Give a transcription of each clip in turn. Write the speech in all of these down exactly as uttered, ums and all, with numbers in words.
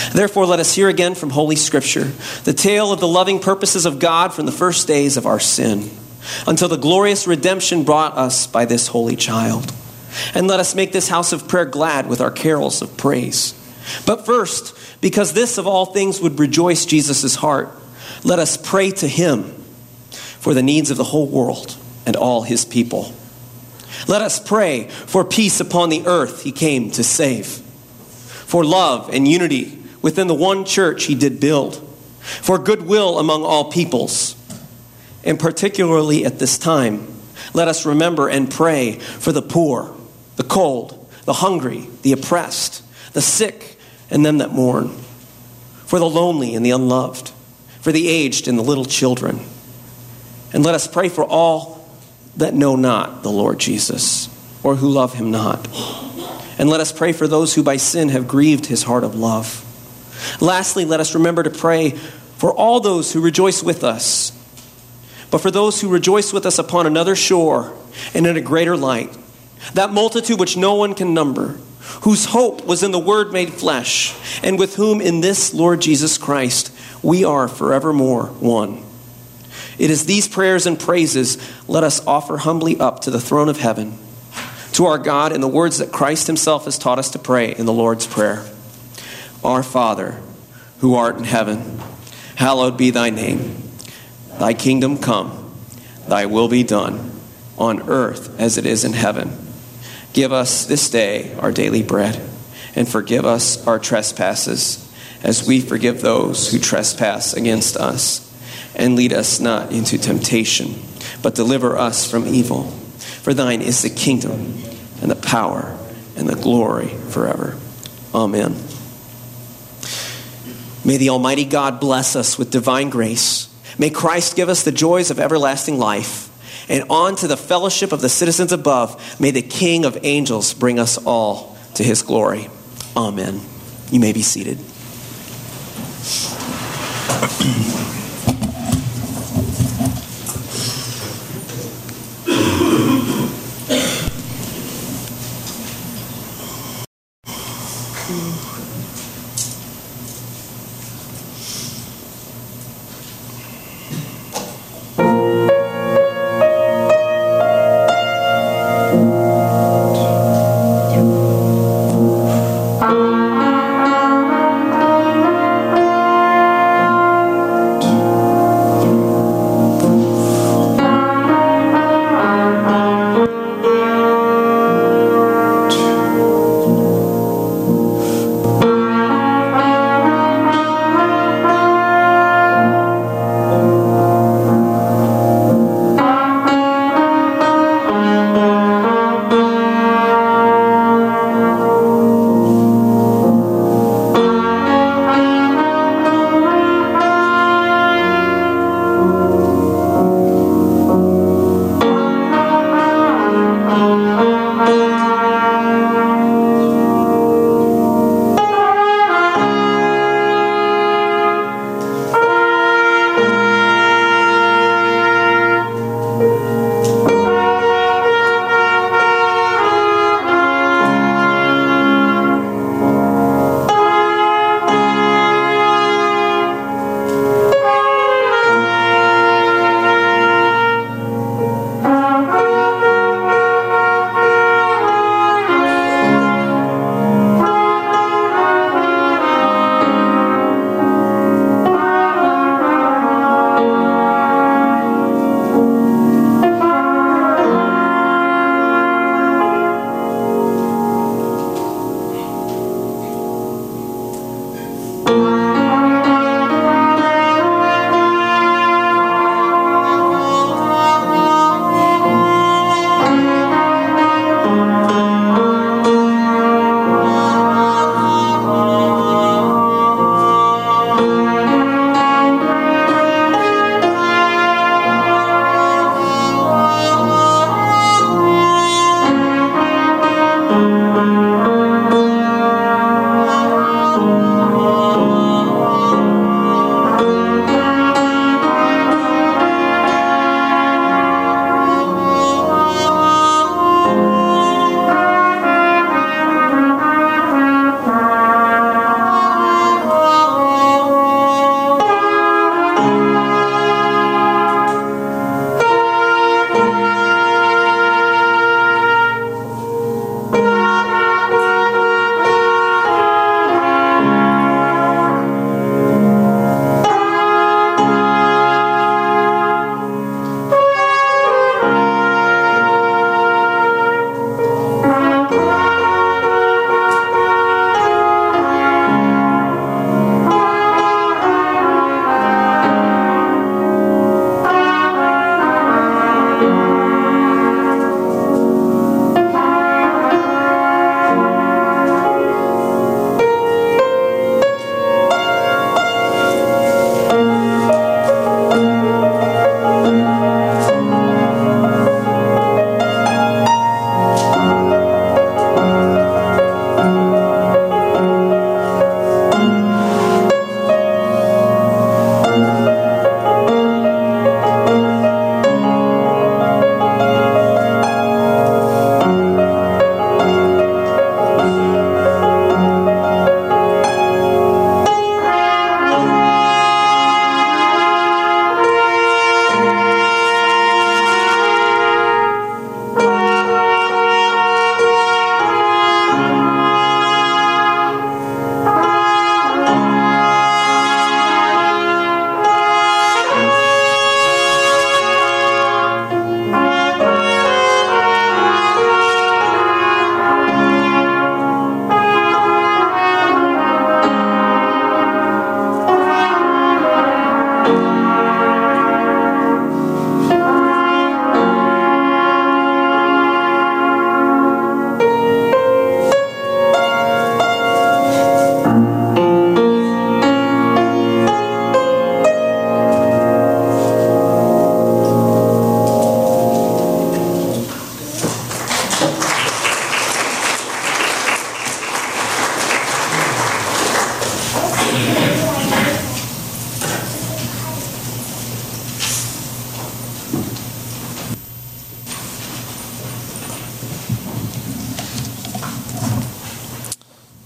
Therefore, let us hear again from Holy Scripture the tale of the loving purposes of God from the first days of our sin, until the glorious redemption brought us by this holy child. And let us make this house of prayer glad with our carols of praise. But first, because this of all things would rejoice Jesus' heart, let us pray to him for the needs of the whole world and all his people. Let us pray for peace upon the earth he came to save, for love and unity within the one church he did build, for goodwill among all peoples. And particularly at this time, let us remember and pray for the poor, the cold, the hungry, the oppressed, the sick, and them that mourn, for the lonely and the unloved, for the aged and the little children. And let us pray for all that know not the Lord Jesus, or who love him not. And let us pray for those who by sin have grieved his heart of love. Lastly, let us remember to pray for all those who rejoice with us, but for those who rejoice with us upon another shore and in a greater light, that multitude which no one can number, whose hope was in the Word made flesh, and with whom in this Lord Jesus Christ we are forevermore one. It is these prayers and praises let us offer humbly up to the throne of heaven, to our God in the words that Christ himself has taught us to pray in the Lord's Prayer. Our Father, who art in heaven, hallowed be thy name. Thy kingdom come, thy will be done, on earth as it is in heaven. Give us this day our daily bread, and forgive us our trespasses, as we forgive those who trespass against us. And lead us not into temptation, but deliver us from evil. For thine is the kingdom, and the power, and the glory forever. Amen. May the Almighty God bless us with divine grace. May Christ give us the joys of everlasting life. And on to the fellowship of the citizens above, may the King of angels bring us all to his glory. Amen. You may be seated.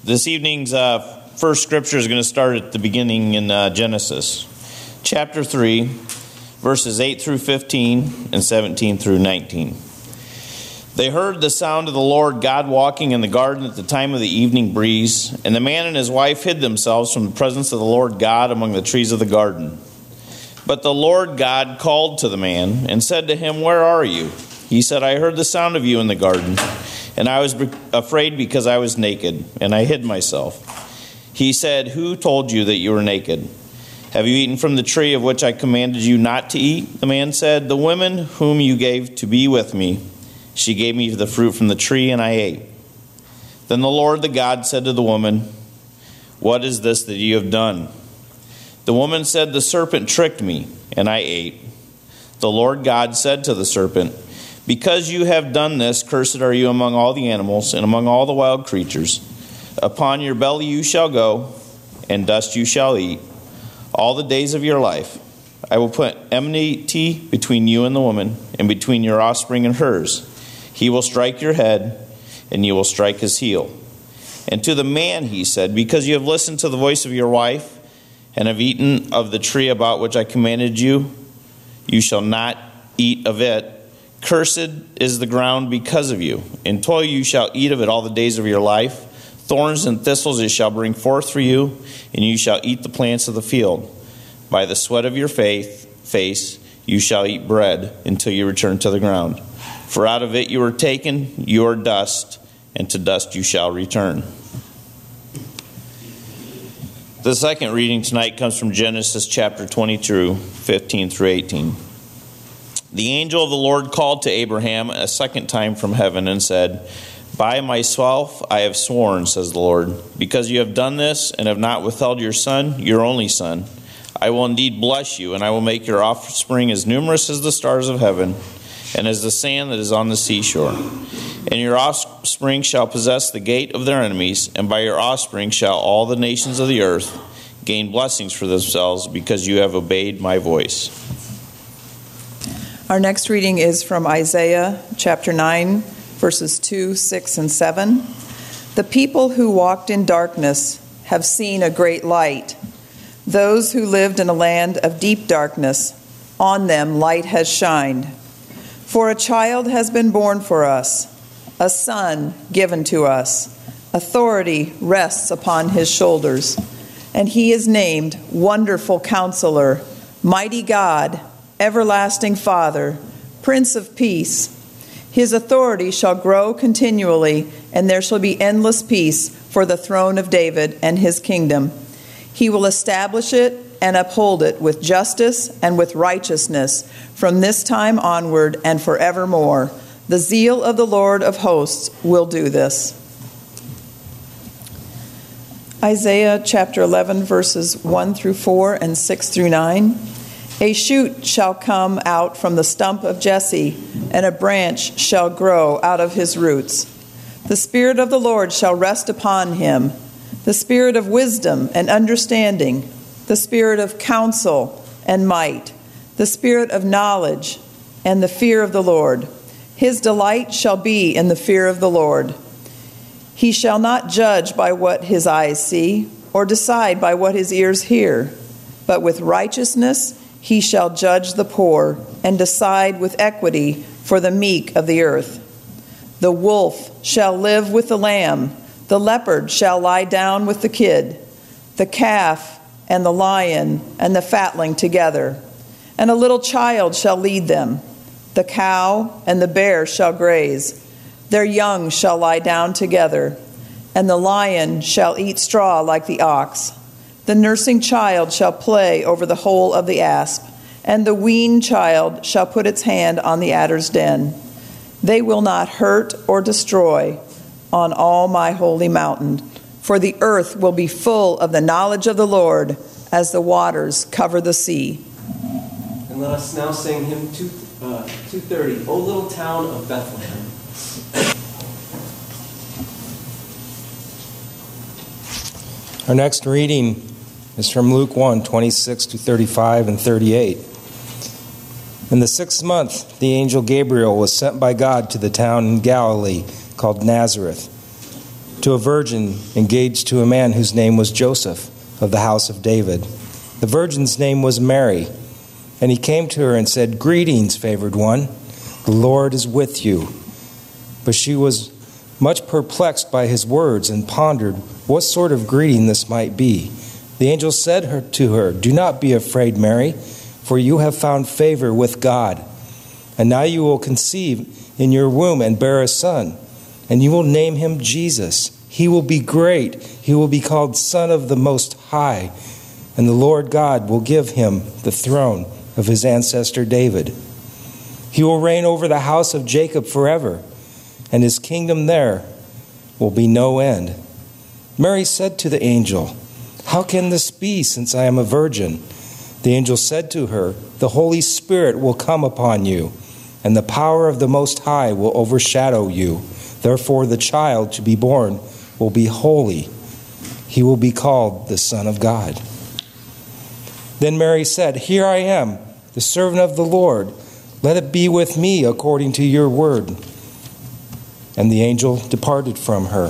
This evening's uh, first scripture is going to start at the beginning in uh, Genesis, chapter three, verses eight through fifteen and seventeen through nineteen. They heard the sound of the Lord God walking in the garden at the time of the evening breeze, and the man and his wife hid themselves from the presence of the Lord God among the trees of the garden. But the Lord God called to the man and said to him, "Where are you?" He said, "I heard the sound of you in the garden, and I was afraid because I was naked, and I hid myself." He said, "Who told you that you were naked? Have you eaten from the tree of which I commanded you not to eat?" The man said, "The woman whom you gave to be with me, she gave me the fruit from the tree, and I ate." Then the Lord the God said to the woman, "What is this that you have done?" The woman said, "The serpent tricked me, and I ate." The Lord God said to the serpent, "Because you have done this, cursed are you among all the animals and among all the wild creatures. Upon your belly you shall go, and dust you shall eat all the days of your life. I will put enmity between you and the woman, and between your offspring and hers. He will strike your head, and you will strike his heel." And to the man he said, "Because you have listened to the voice of your wife, and have eaten of the tree about which I commanded you, you shall not eat of it. Cursed is the ground because of you. In toil you shall eat of it all the days of your life. Thorns and thistles it shall bring forth for you, and you shall eat the plants of the field. By the sweat of your faith, face you shall eat bread until you return to the ground. For out of it you were taken, you are dust, and to dust you shall return." The second reading tonight comes from Genesis chapter twenty-two, fifteen through eighteen. The angel of the Lord called to Abraham a second time from heaven and said, "By myself I have sworn, says the Lord, because you have done this and have not withheld your son, your only son, I will indeed bless you, and I will make your offspring as numerous as the stars of heaven and as the sand that is on the seashore. And your offspring shall possess the gate of their enemies, and by your offspring shall all the nations of the earth gain blessings for themselves, because you have obeyed my voice." Our next reading is from Isaiah chapter nine, verses two, six, and seven. "The people who walked in darkness have seen a great light. Those who lived in a land of deep darkness, on them light has shined. For a child has been born for us, a son given to us. Authority rests upon his shoulders, and he is named Wonderful Counselor, Mighty God, Everlasting Father, Prince of Peace. His authority shall grow continually, and there shall be endless peace for the throne of David and his kingdom. He will establish it and uphold it with justice and with righteousness from this time onward and forevermore. The zeal of the Lord of hosts will do this." Isaiah chapter eleven, verses one through four and six through nine. "A shoot shall come out from the stump of Jesse, and a branch shall grow out of his roots. The Spirit of the Lord shall rest upon him, the Spirit of wisdom and understanding, the Spirit of counsel and might, the Spirit of knowledge and the fear of the Lord. His delight shall be in the fear of the Lord. He shall not judge by what his eyes see, or decide by what his ears hear, but with righteousness he shall judge the poor and decide with equity for the meek of the earth. The wolf shall live with the lamb, the leopard shall lie down with the kid, the calf and the lion and the fatling together, and a little child shall lead them. The cow and the bear shall graze, their young shall lie down together, and the lion shall eat straw like the ox. The nursing child shall play over the hole of the asp, and the weaned child shall put its hand on the adder's den. They will not hurt or destroy on all my holy mountain, for the earth will be full of the knowledge of the Lord as the waters cover the sea." And let us now sing hymn two, uh, two thirty, "O Little Town of Bethlehem." Our next reading is from Luke one, twenty-six to thirty-five and thirty-eight. In the sixth month, the angel Gabriel was sent by God to the town in Galilee called Nazareth, to a virgin engaged to a man whose name was Joseph, of the house of David. The virgin's name was Mary. And he came to her and said, "Greetings, favored one. The Lord is with you." But she was much perplexed by his words and pondered what sort of greeting this might be. The angel said her, to her, "Do not be afraid, Mary, for you have found favor with God. And now you will conceive in your womb and bear a son, and you will name him Jesus. He will be great. He will be called Son of the Most High, and the Lord God will give him the throne of his ancestor David. He will reign over the house of Jacob forever, and his kingdom there will be no end." Mary said to the angel, "How can this be, since I am a virgin?" The angel said to her, "The Holy Spirit will come upon you, and the power of the Most High will overshadow you. Therefore the child to be born will be holy. He will be called the Son of God." Then Mary said, "Here I am, the servant of the Lord. Let it be with me according to your word." And the angel departed from her.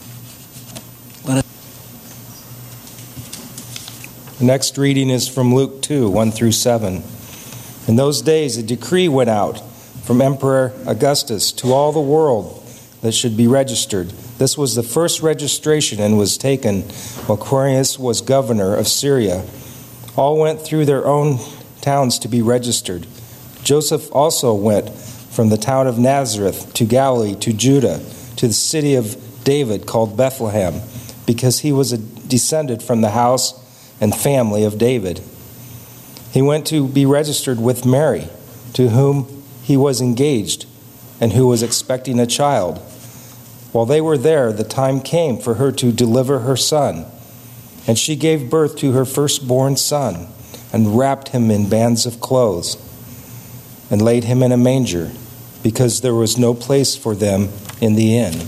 The next reading is from Luke two, one through seven. In those days a decree went out from Emperor Augustus to all the world that should be registered. This was the first registration and was taken while Quirinius was governor of Syria. All went through their own towns to be registered. Joseph also went from the town of Nazareth to Galilee to Judah, to the city of David called Bethlehem, because he was a descended from the house and family of David. He went to be registered with Mary, to whom he was engaged, and who was expecting a child. While they were there, the time came for her to deliver her son. And she gave birth to her firstborn son, and wrapped him in bands of clothes, and laid him in a manger, because there was no place for them in the inn.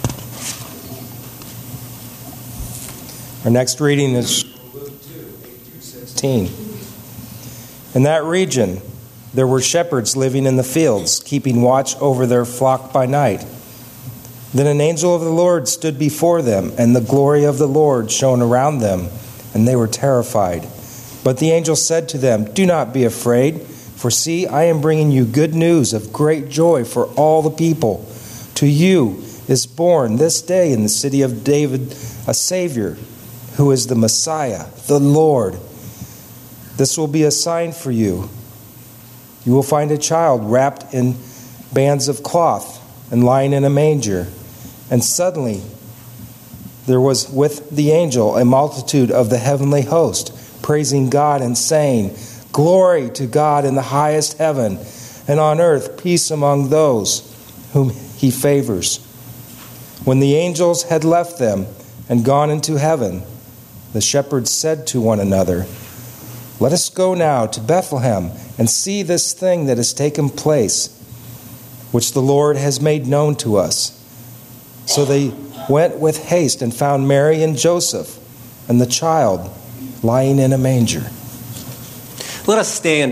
Our next reading is Luke two, eight through sixteen. In that region, there were shepherds living in the fields, keeping watch over their flock by night. Then an angel of the Lord stood before them, and the glory of the Lord shone around them, and they were terrified. But the angel said to them, "Do not be afraid, for see, I am bringing you good news of great joy for all the people. To you is born this day in the city of David a Savior, who is the Messiah, the Lord. This will be a sign for you. You will find a child wrapped in bands of cloth and lying in a manger." And suddenly there was with the angel a multitude of the heavenly host, praising God and saying, "Glory to God in the highest heaven, and on earth peace among those whom he favors." When the angels had left them and gone into heaven, the shepherds said to one another, "Let us go now to Bethlehem and see this thing that has taken place, which the Lord has made known to us." So they went with haste and found Mary and Joseph and the child lying in a manger. Let us stand.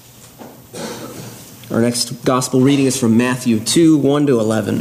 Our next gospel reading is from Matthew two, one to eleven.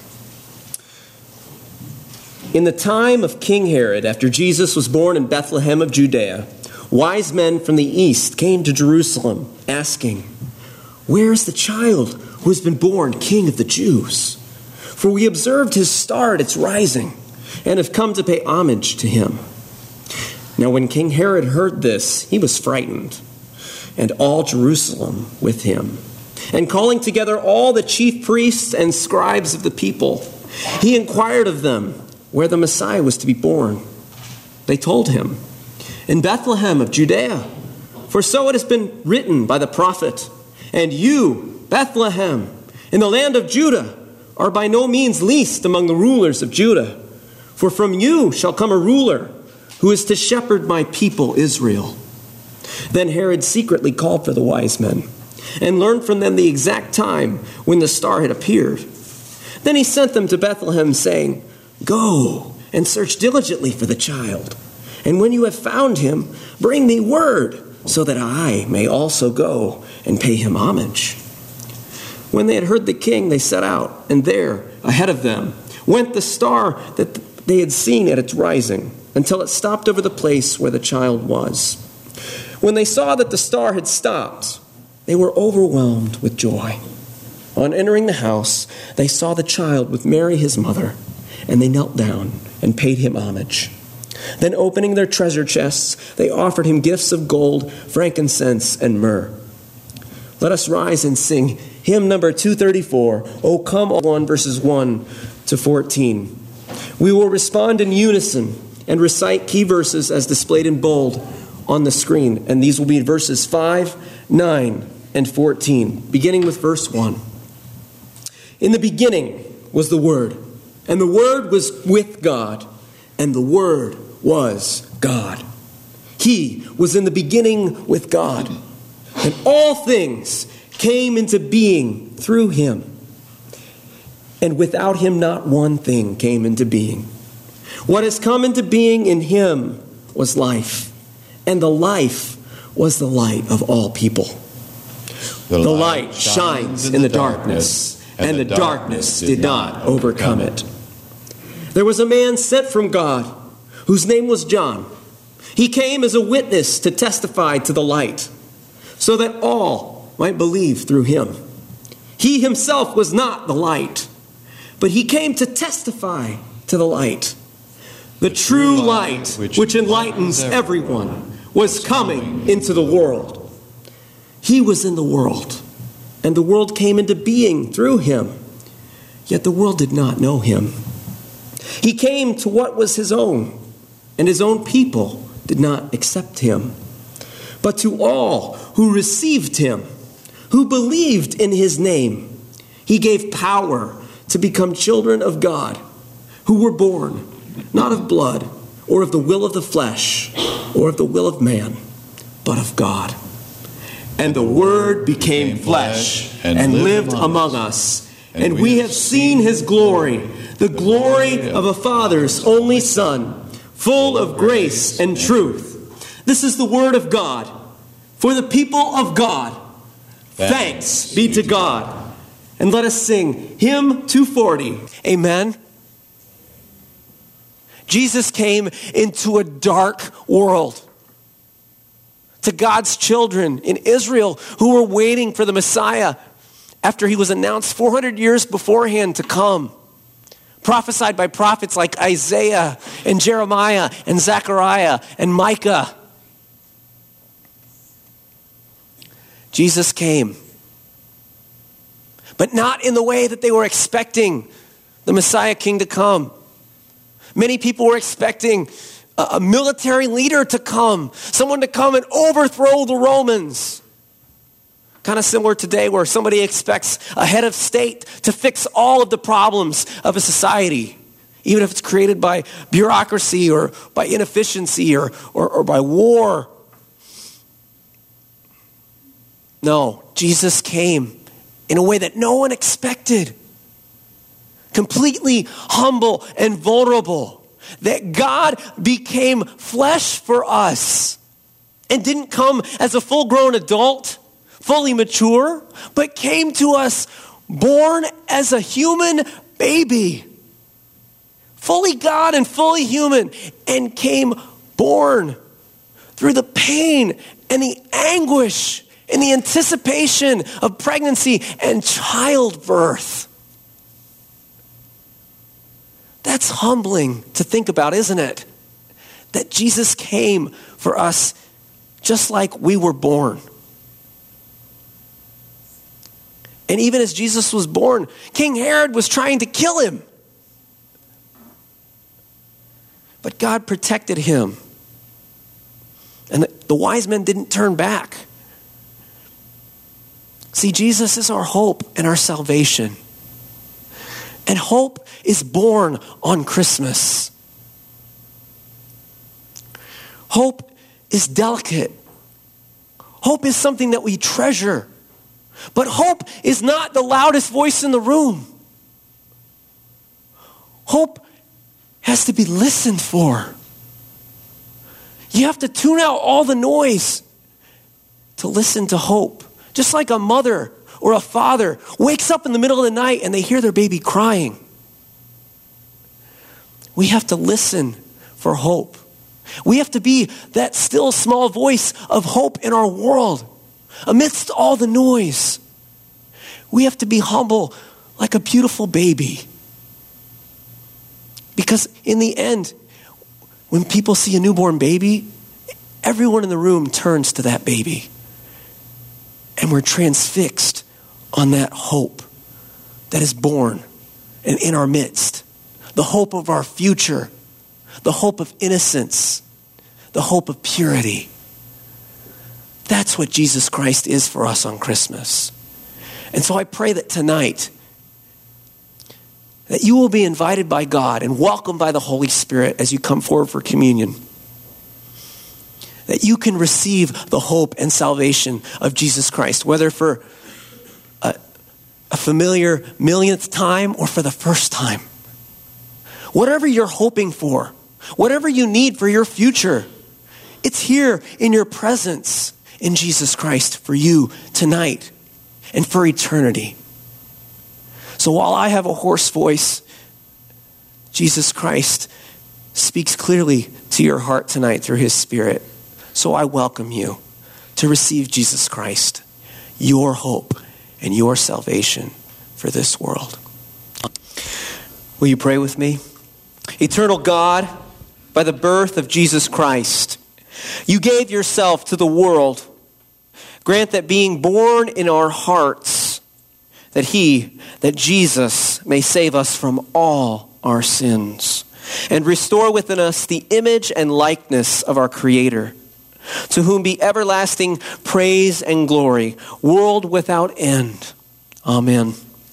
In the time of King Herod, after Jesus was born in Bethlehem of Judea, wise men from the east came to Jerusalem, asking, "Where is the child who has been born King of the Jews? For we observed his star at its rising, and have come to pay homage to him." Now when King Herod heard this, he was frightened, and all Jerusalem with him. And calling together all the chief priests and scribes of the people, he inquired of them where the Messiah was to be born. They told him, "In Bethlehem of Judea, for so it has been written by the prophet, 'And you, Bethlehem, in the land of Judah, are by no means least among the rulers of Judah. For from you shall come a ruler who is to shepherd my people Israel.' Then Herod secretly called for the wise men and learned from them the exact time when the star had appeared. Then he sent them to Bethlehem, saying, 'Go and search diligently for the child, and when you have found him, bring me word, so that I may also go and pay him homage.' When they had heard the king, they set out, and there, ahead of them, went the star that they had seen at its rising, until it stopped over the place where the child was. When they saw that the star had stopped, they were overwhelmed with joy. On entering the house, they saw the child with Mary his mother, and they knelt down and paid him homage. Then opening their treasure chests, they offered him gifts of gold, frankincense, and myrrh. Let us rise and sing hymn number two thirty-four, O Come All One, verses one to fourteen. We will respond in unison and recite key verses as displayed in bold on the screen. And these will be verses five, nine, and fourteen, beginning with verse one. In the beginning was the Word, and the Word was with God, and the Word was God. He was in the beginning with God, and all things came into being through him. And without him not one thing came into being. What has come into being in him was life, and the life was the light of all people. The, the light shines in the darkness, and the darkness did not overcome it. There was a man sent from God, whose name was John. He came as a witness to testify to the light, so that all might believe through him. He himself was not the light, but he came to testify to the light. The true light, which enlightens everyone, was coming into the world. He was in the world, and the world came into being through him, yet the world did not know him. He came to what was his own, and his own people did not accept him. But to all who received him, who believed in his name, he gave power to become children of God, who were born not of blood, or of the will of the flesh, or of the will of man, but of God. And the Word became flesh and lived among us, and we have seen his glory, the glory of a Father's only Son, full of grace and truth. This is the word of God for the people of God. Thanks be to God. And let us sing hymn two forty. Amen. Jesus came into a dark world. To God's children in Israel who were waiting for the Messiah after he was announced four hundred years beforehand to come. Prophesied by prophets like Isaiah and Jeremiah and Zechariah and Micah. Jesus came. But not in the way that they were expecting the Messiah King to come. Many people were expecting a, a military leader to come, someone to come and overthrow the Romans. Kind of similar today where somebody expects a head of state to fix all of the problems of a society, even if it's created by bureaucracy or by inefficiency or, or, or by war. No, Jesus came in a way that no one expected. Completely humble and vulnerable. That God became flesh for us and didn't come as a full-grown adult, fully mature, but came to us born as a human baby. Fully God and fully human, and came born through the pain and the anguish and the anticipation of pregnancy and childbirth. That's humbling to think about, isn't it? That Jesus came for us just like we were born. And even as Jesus was born, King Herod was trying to kill him. But God protected him. And the, the wise men didn't turn back. See, Jesus is our hope and our salvation. And hope is born on Christmas. Hope is delicate. Hope is something that we treasure. But hope is not the loudest voice in the room. Hope has to be listened for. You have to tune out all the noise to listen to hope. Just like a mother or a father wakes up in the middle of the night and they hear their baby crying. we have to listen for hope. We have to be that still small voice of hope in our world amidst all the noise. We have to be humble like a beautiful baby. Because in the end, when people see a newborn baby, everyone in the room turns to that baby. And we're transfixed on that hope that is born and in our midst. The hope of our future. The hope of innocence. The hope of purity. That's what Jesus Christ is for us on Christmas. And so I pray that tonight, that you will be invited by God and welcomed by the Holy Spirit as you come forward for communion. That you can receive the hope and salvation of Jesus Christ, whether for a, a familiar millionth time or for the first time. Whatever you're hoping for, whatever you need for your future, it's here in your presence in Jesus Christ for you tonight and for eternity. So while I have a hoarse voice, Jesus Christ speaks clearly to your heart tonight through his Spirit. So I welcome you to receive Jesus Christ, your hope and your salvation for this world. Will you pray with me? Eternal God, by the birth of Jesus Christ, you gave yourself to the world. Grant that being born in our hearts, that he, that Jesus may save us from all our sins and restore within us the image and likeness of our Creator, to whom be everlasting praise and glory, world without end. Amen.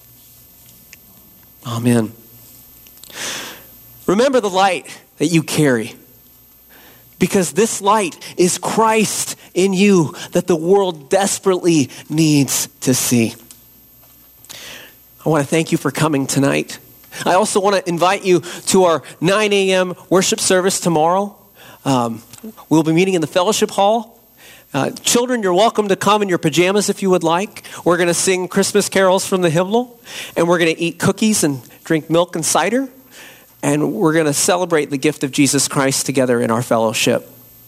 Amen. Remember the light that you carry, because this light is Christ in you that the world desperately needs to see. I want to thank you for coming tonight. I also want to invite you to our nine a.m. worship service tomorrow. Um, we'll be meeting in the fellowship hall. Uh, children, you're welcome to come in your pajamas if you would like. We're going to sing Christmas carols from the hymnal, and we're going to eat cookies and drink milk and cider, and we're going to celebrate the gift of Jesus Christ together in our fellowship.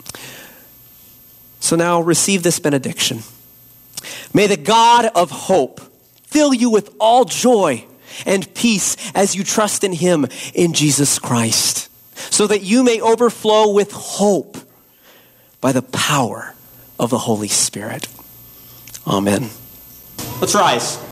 So now receive this benediction. May the God of hope fill you with all joy and peace as you trust in him in Jesus Christ, so that you may overflow with hope by the power of the Holy Spirit. Amen. Let's rise.